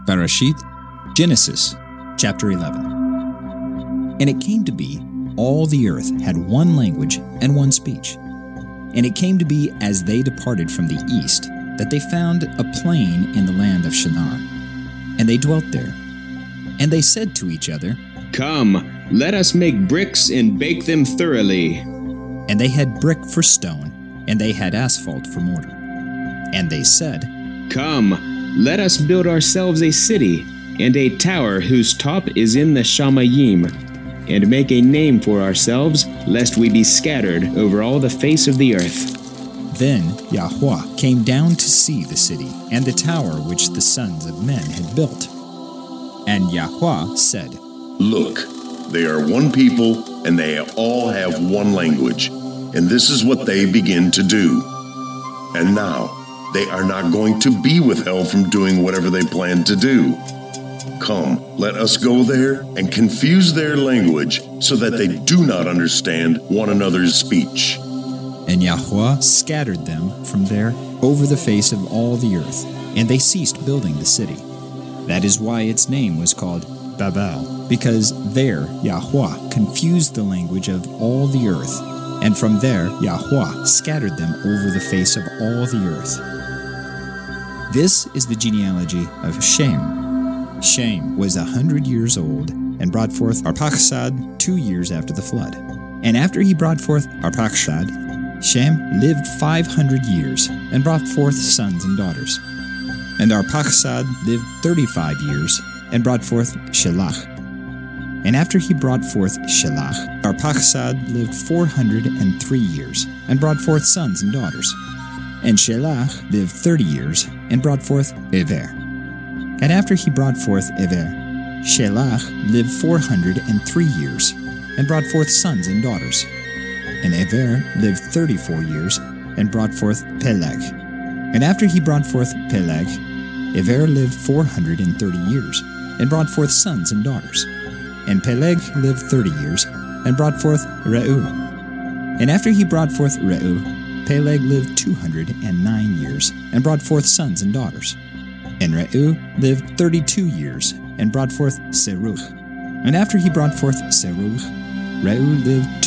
Bereshit, Genesis, chapter 11. And it came to be, all the earth had one language and one speech. And it came to be, as they departed from the east, that they found a plain in the land of Shinar. And they dwelt there. And they said to each other, Come, let us make bricks and bake them thoroughly. And they had brick for stone, and they had asphalt for mortar. And they said, Come, let us build ourselves a city, and a tower whose top is in the Shamayim, and make a name for ourselves, lest we be scattered over all the face of the earth. Then Yahweh came down to see the city, and the tower which the sons of men had built. And Yahweh said, Look, they are one people, and they all have one language, and this is what they begin to do. And now, they are not going to be withheld from doing whatever they plan to do. Come, let us go there and confuse their language so that they do not understand one another's speech. And Yahweh scattered them from there over the face of all the earth, and they ceased building the city. That is why its name was called Babel, because there Yahweh confused the language of all the earth, and from there Yahweh scattered them over the face of all the earth. This is the genealogy of Shem. Shem was 100 years old, and brought forth Arpachshad 2 years after the flood. And after he brought forth Arpachshad, Shem lived 500 years, and brought forth sons and daughters. And Arpachshad lived 35 years, and brought forth Shelach. And after he brought forth Shelach, Arpachshad lived 403 years, and brought forth sons and daughters. And Shelach lived 30 years, and brought forth Ever. And after he brought forth Ever, Shelach lived 403 years, and brought forth sons and daughters. And Ever lived 34 years, and brought forth Peleg. And after he brought forth Peleg, Ever lived 430 years, and brought forth sons and daughters. And Peleg lived 30 years, and brought forth Reu. And after he brought forth Reu, Peleg lived 209 years, and brought forth sons and daughters. And Reu lived 32 years, and brought forth Seruch. And after he brought forth Seruch, Reu lived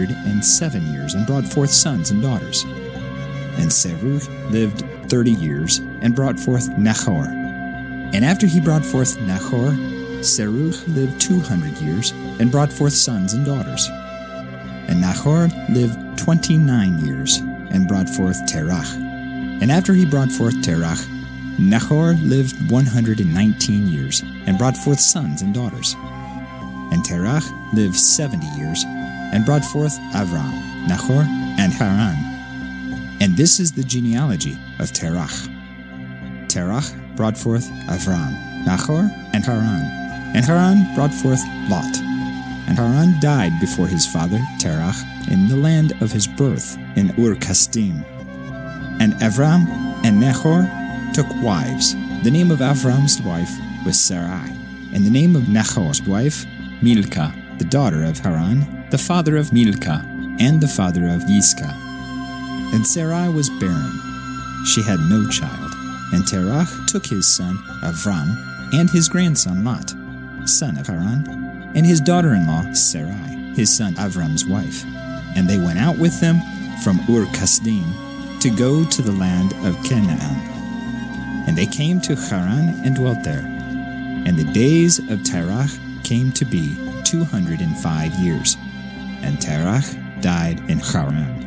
207 years, and brought forth sons and daughters. And Seruch lived 30 years, and brought forth Nachor. And after he brought forth Nachor, Seruch lived 200 years, and brought forth sons and daughters. And Nachor lived 29 years, and brought forth Terach. And after he brought forth Terach, Nachor lived 119 years, and brought forth sons and daughters. And Terach lived 70 years, and brought forth Avram, Nachor, and Haran. And this is the genealogy of Terach. Terach brought forth Avram, Nachor, and Haran. And Haran brought forth Lot. And Haran died before his father Terach in the land of his birth, in Ur-Kasdim. And Avram and Nachor took wives. The name of Avram's wife was Sarai, and the name of Nachor's wife, Milcah, the daughter of Haran, the father of Milcah, and the father of Yiscah. And Sarai was barren. She had no child. And Terach took his son Avram, and his grandson Lot, son of Haran, and his daughter-in-law Sarai, his son Avram's wife. And they went out with them from Ur-Kasdim to go to the land of Canaan. And they came to Haran and dwelt there. And the days of Terach came to be 205 years. And Terach died in Haran.